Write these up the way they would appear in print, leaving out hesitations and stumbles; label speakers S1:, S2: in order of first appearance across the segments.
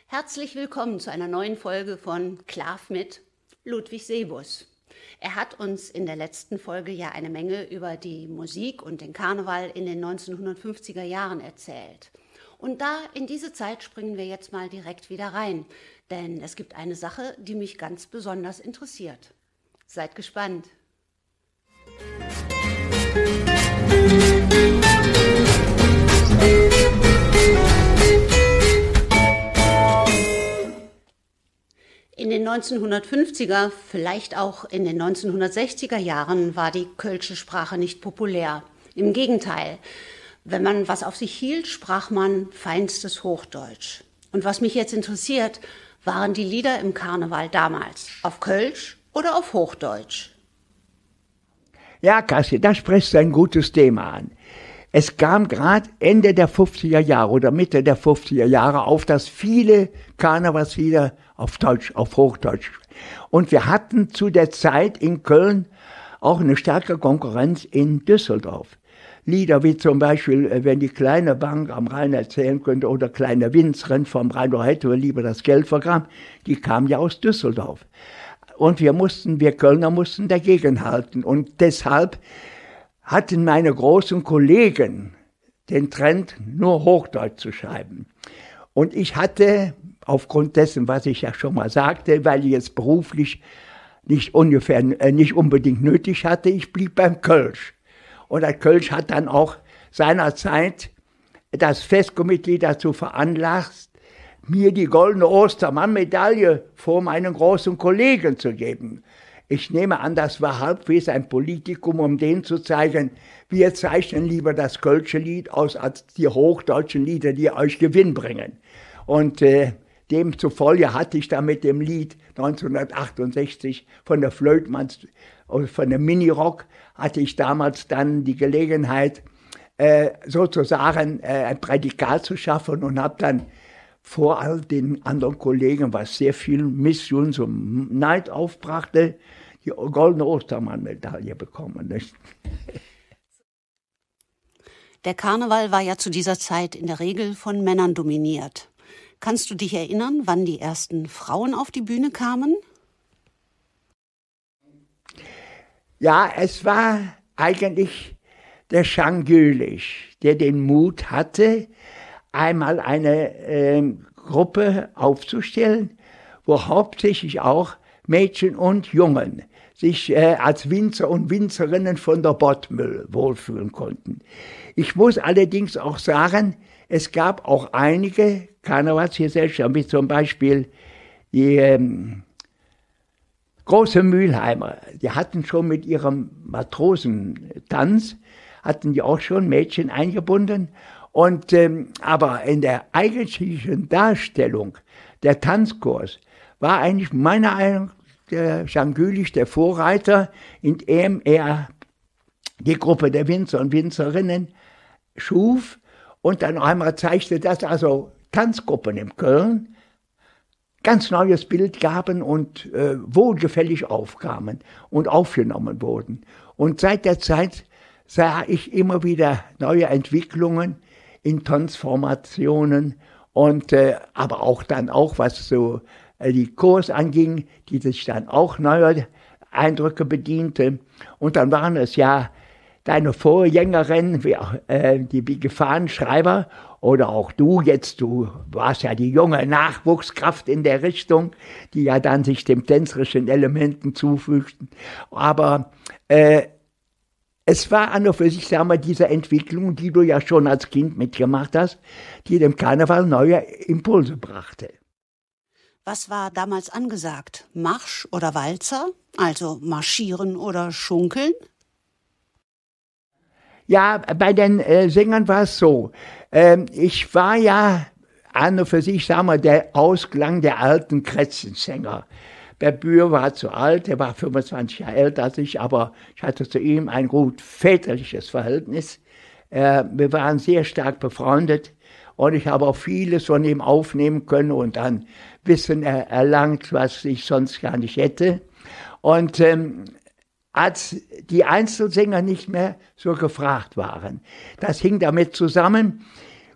S1: Herzlich willkommen zu einer neuen Folge von Klav mit Ludwig Sebus. Er hat uns in der letzten Folge ja eine Menge über die Musik und den Karneval in den 1950er Jahren erzählt. Und in diese Zeit springen wir jetzt mal direkt wieder rein, denn es gibt eine Sache, die mich ganz besonders interessiert. Seid gespannt. In den 1950er, vielleicht auch in den 1960er Jahren war die kölsche Sprache nicht populär. Im Gegenteil, wenn man was auf sich hielt, sprach man feinstes Hochdeutsch. Und was mich jetzt interessiert, waren die Lieder im Karneval damals auf Kölsch oder auf Hochdeutsch?
S2: Ja, Kassi, da sprichst du ein gutes Thema an. Es kam gerade Ende der 50er Jahre oder Mitte der 50er Jahre auf, dass viele Karnevalslieder auf Deutsch, auf Hochdeutsch. Und wir hatten zu der Zeit in Köln auch eine starke Konkurrenz in Düsseldorf. Lieder wie zum Beispiel, wenn die kleine Bank am Rhein erzählen könnte, oder kleine Winzerin vom Rhein, wo hätte wir lieber das Geld vergraben, die kamen ja aus Düsseldorf. Und wir Kölner mussten dagegenhalten. Und deshalb hatten meine großen Kollegen den Trend, nur Hochdeutsch zu schreiben. Und ich hatte, aufgrund dessen, was ich ja schon mal sagte, weil ich es beruflich nicht unbedingt nötig hatte, ich blieb beim Kölsch. Und der Kölsch hat dann auch seinerzeit das Festkomitee dazu veranlasst, mir die goldene Ostermann-Medaille vor meinen großen Kollegen zu geben. Ich nehme an, das war halbwegs ein Politikum, um denen zu zeigen, wir zeichnen lieber das kölsche Lied aus als die hochdeutschen Lieder, die euch Gewinn bringen. Und demzufolge hatte ich da mit dem Lied 1968 von der Flötmanns, von der Minirock, hatte ich damals dann die Gelegenheit, sozusagen ein Prädikat zu schaffen und habe dann vor all den anderen Kollegen, was sehr viel Mission zum Neid aufbrachte, die goldene Ostermann-Medaille bekommen. Nicht?
S1: Der Karneval war ja zu dieser Zeit in der Regel von Männern dominiert. Kannst du dich erinnern, wann die ersten Frauen auf die Bühne kamen?
S2: Ja, es war eigentlich der Jean Gülich, der den Mut hatte, einmal eine Gruppe aufzustellen, wo hauptsächlich auch Mädchen und Jungen sich als Winzer und Winzerinnen von der Bottmühl wohlfühlen konnten. Ich muss allerdings auch sagen, es gab auch einige Karnevalsgesellschaften, wie zum Beispiel die große Mülheimer, die hatten schon mit ihrem Matrosentanz, hatten die auch schon Mädchen eingebunden. Und aber in der eigentlichen Darstellung, der Tanzkurs, war eigentlich meiner Meinung nach der Jean Gülich der Vorreiter, indem er die Gruppe der Winzer und Winzerinnen schuf und dann einmal zeigte, dass also Tanzgruppen in Köln ganz neues Bild gaben und wohlgefällig aufkamen und aufgenommen wurden. Und seit der Zeit sah ich immer wieder neue Entwicklungen in Tanzformationen und aber auch dann auch, was so die Chors anging, die sich dann auch neuer Eindrücke bediente. Und dann waren es ja deine Vorgängerin, die Gefahrenschreiber, oder auch du warst ja die junge Nachwuchskraft in der Richtung, die ja dann sich dem tänzerischen Elementen zufügten. Aber es war an und für sich, sagen wir, diese Entwicklung, die du ja schon als Kind mitgemacht hast, die dem Karneval neue Impulse brachte.
S1: Was war damals angesagt? Marsch oder Walzer? Also marschieren oder schunkeln?
S2: Ja, bei den Sängern war es so. Ich war ja an und für sich, sagen wir, der Ausklang der alten Kretzensänger. Der Bühr war zu alt, er war 25 Jahre älter als ich, aber ich hatte zu ihm ein gut väterliches Verhältnis. Wir waren sehr stark befreundet und ich habe auch vieles von ihm aufnehmen können und dann Wissen erlangt, was ich sonst gar nicht hätte. Und als die Einzelsänger nicht mehr so gefragt waren, das hing damit zusammen,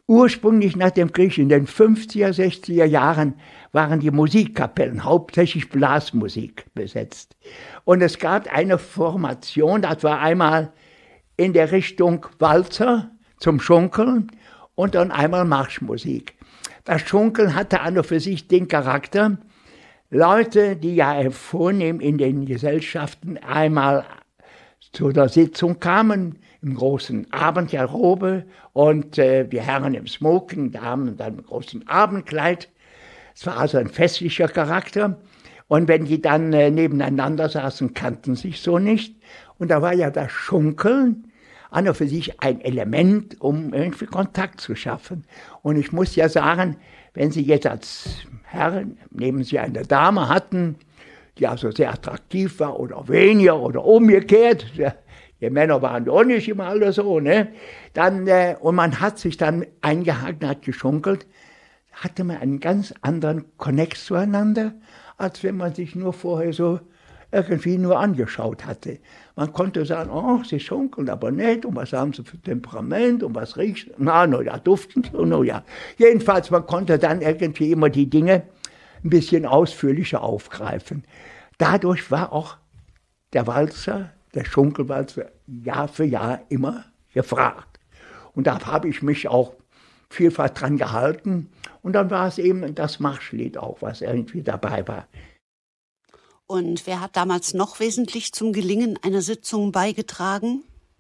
S2: Ursprünglich nach dem Krieg in den 50er, 60er Jahren waren die Musikkapellen hauptsächlich Blasmusik besetzt. Und es gab eine Formation, das war einmal in der Richtung Walzer zum Schunkeln und dann einmal Marschmusik. Das Schunkeln hatte an und für sich den Charakter, Leute, die ja vornehm in den Gesellschaften einmal zu der Sitzung kamen, im großen Abendgarderobe und die Herren im Smoking, Damen dann im großen Abendkleid. Es war also ein festlicher Charakter. Und wenn die dann nebeneinander saßen, kannten sich so nicht. Und da war ja das Schunkeln an und für sich ein Element, um irgendwie Kontakt zu schaffen. Und ich muss ja sagen, wenn Sie jetzt als Herren neben Sie eine Dame hatten, die also sehr attraktiv war oder weniger oder umgekehrt, die Männer waren auch nicht immer alle so, ne? Dann, und man hat sich dann eingehakt, hat geschunkelt, hatte man einen ganz anderen Connect zueinander, als wenn man sich nur vorher so irgendwie nur angeschaut hatte. Man konnte sagen, oh, sie schunkeln aber nicht, und was haben sie für Temperament, und was riecht, na ja, duften sie, no ja. Jedenfalls, man konnte dann irgendwie immer die Dinge ein bisschen ausführlicher aufgreifen. Dadurch war auch der Walzer, der Schunkelwalzer, Jahr für Jahr immer gefragt. Und da habe ich mich auch vielfach dran gehalten. Und dann war es eben das Marschlied auch, was irgendwie dabei war.
S1: Und wer hat damals noch wesentlich zum Gelingen einer Sitzung beigetragen?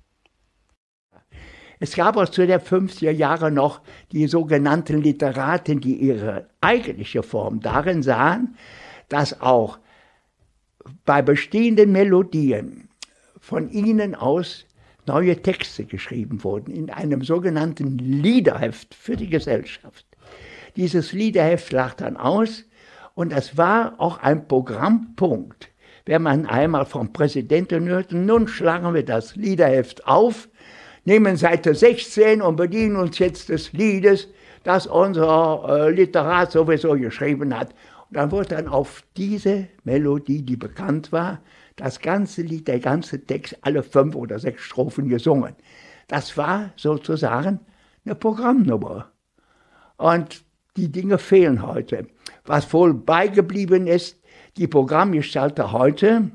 S2: Es gab auch zu der 50er Jahre noch die sogenannten Literaten, die ihre eigentliche Form darin sahen, dass auch bei bestehenden Melodien von ihnen aus neue Texte geschrieben wurden, in einem sogenannten Liederheft für die Gesellschaft. Dieses Liederheft lag dann aus und es war auch ein Programmpunkt. Wenn man einmal vom Präsidenten hörte, nun schlagen wir das Liederheft auf, nehmen Seite 16 und bedienen uns jetzt des Liedes, das unser Literat sowieso geschrieben hat. Und dann wurde dann auf diese Melodie, die bekannt war, das ganze Lied, der ganze Text, alle 5 oder 6 Strophen gesungen. Das war sozusagen eine Programmnummer. Und die Dinge fehlen heute. Was wohl beigeblieben ist, die Programmgestalter heute,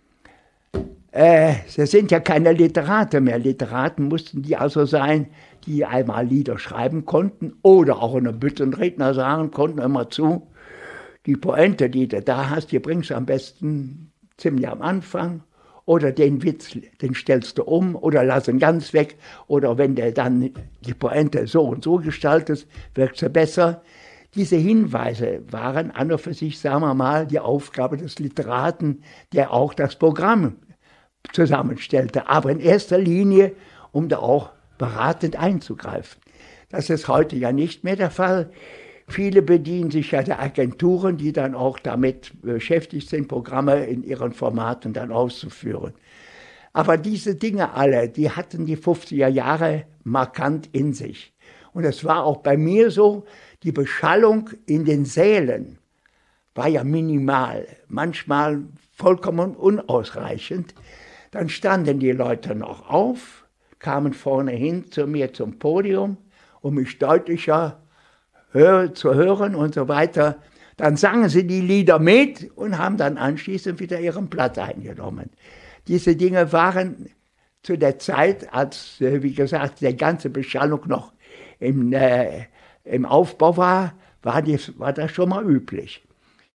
S2: sie sind ja keine Literaten mehr. Literaten mussten die also sein, die einmal Lieder schreiben konnten oder auch einen Büttenredner sagen konnten, immer zu, die Pointe, die du da hast, die bringst du am besten ziemlich am Anfang, oder den Witz, den stellst du um oder lass ihn ganz weg, oder wenn du dann die Pointe so und so gestaltest, wirkt sie besser. Diese Hinweise waren an und für sich, sagen wir mal, die Aufgabe des Literaten, der auch das Programm zusammenstellte, aber in erster Linie, um da auch beratend einzugreifen. Das ist heute ja nicht mehr der Fall. Viele bedienen sich ja der Agenturen, die dann auch damit beschäftigt sind, Programme in ihren Formaten dann auszuführen. Aber diese Dinge alle, die hatten die 50er Jahre markant in sich. Und es war auch bei mir so, die Beschallung in den Sälen war ja minimal, manchmal vollkommen unausreichend. Dann standen die Leute noch auf, kamen vorne hin zu mir zum Podium, um mich deutlicher zu hören und so weiter. Dann sangen sie die Lieder mit und haben dann anschließend wieder ihren Platz eingenommen. Diese Dinge waren zu der Zeit, als, wie gesagt, die ganze Beschallung noch im Aufbau war das schon mal üblich.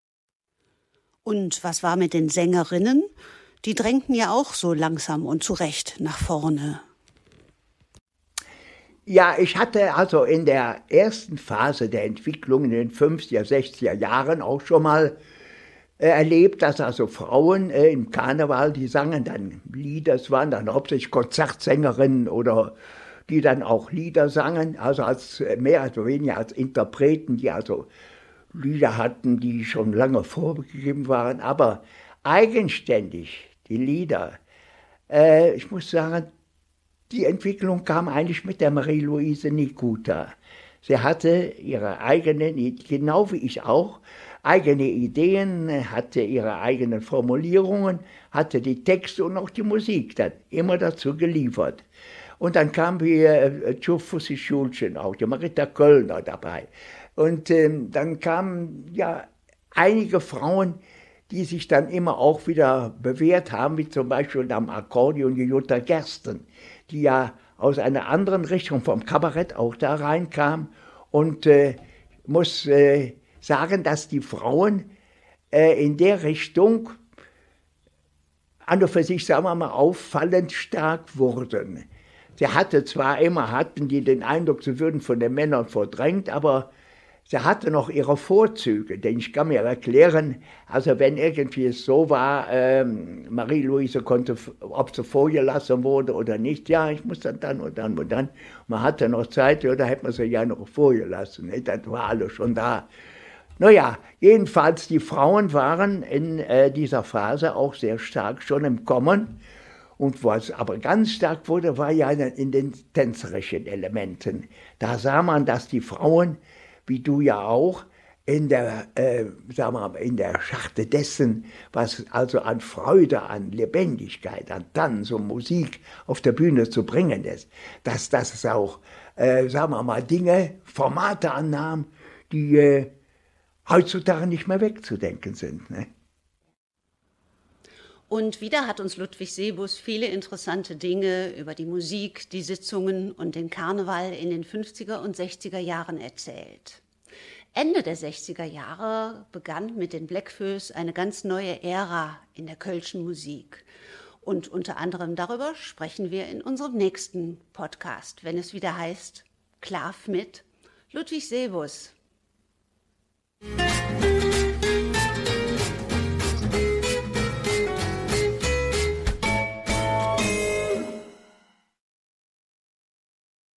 S1: Und was war mit den Sängerinnen? Die drängten ja auch so langsam und zurecht nach vorne.
S2: Ja, ich hatte also in der ersten Phase der Entwicklung in den 50er, 60er Jahren auch schon mal erlebt, dass also Frauen im Karneval, die sangen dann Lieder, es waren dann hauptsächlich Konzertsängerinnen oder die dann auch Lieder sangen, also als mehr oder weniger als Interpreten, die also Lieder hatten, die schon lange vorgegeben waren, aber eigenständig die Lieder, ich muss sagen, die Entwicklung kam eigentlich mit der Marie-Louise Nikuta. Sie hatte ihre eigenen, genau wie ich auch, eigene Ideen, hatte ihre eigenen Formulierungen, hatte die Texte und auch die Musik dann immer dazu geliefert. Und dann kam hier Fussi Schulchen auch, die Marita Kölner dabei. Und dann kamen ja einige Frauen, die sich dann immer auch wieder bewährt haben, wie zum Beispiel am Akkordeon die Jutta Gersten, die ja aus einer anderen Richtung vom Kabarett auch da reinkam. Und muss sagen, dass die Frauen in der Richtung an und für sich, sagen wir mal, auffallend stark wurden. Hatten die den Eindruck, sie würden von den Männern verdrängt, aber sie hatte noch ihre Vorzüge, denn ich kann mir erklären, also wenn irgendwie es so war, Marie-Louise konnte, ob sie vorgelassen wurde oder nicht, ja, ich muss dann und dann und dann. Man hatte noch Zeit, ja, da hätte man sie ja noch vorgelassen, ne? Das war alles schon da. Naja, jedenfalls die Frauen waren in dieser Phase auch sehr stark schon im Kommen. Und was aber ganz stark wurde, war ja in den tänzerischen Elementen. Da sah man, dass die Frauen, wie du ja auch, in der Scharte dessen, was also an Freude, an Lebendigkeit, an Tanz und Musik auf der Bühne zu bringen ist, dass das auch, Dinge, Formate annahm, die heutzutage nicht mehr wegzudenken sind. Ne?
S1: Und wieder hat uns Ludwig Sebus viele interessante Dinge über die Musik, die Sitzungen und den Karneval in den 50er und 60er Jahren erzählt. Ende der 60er Jahre begann mit den Bläckfoes eine ganz neue Ära in der kölschen Musik. Und unter anderem darüber sprechen wir in unserem nächsten Podcast, wenn es wieder heißt Klav mit Ludwig Sebus.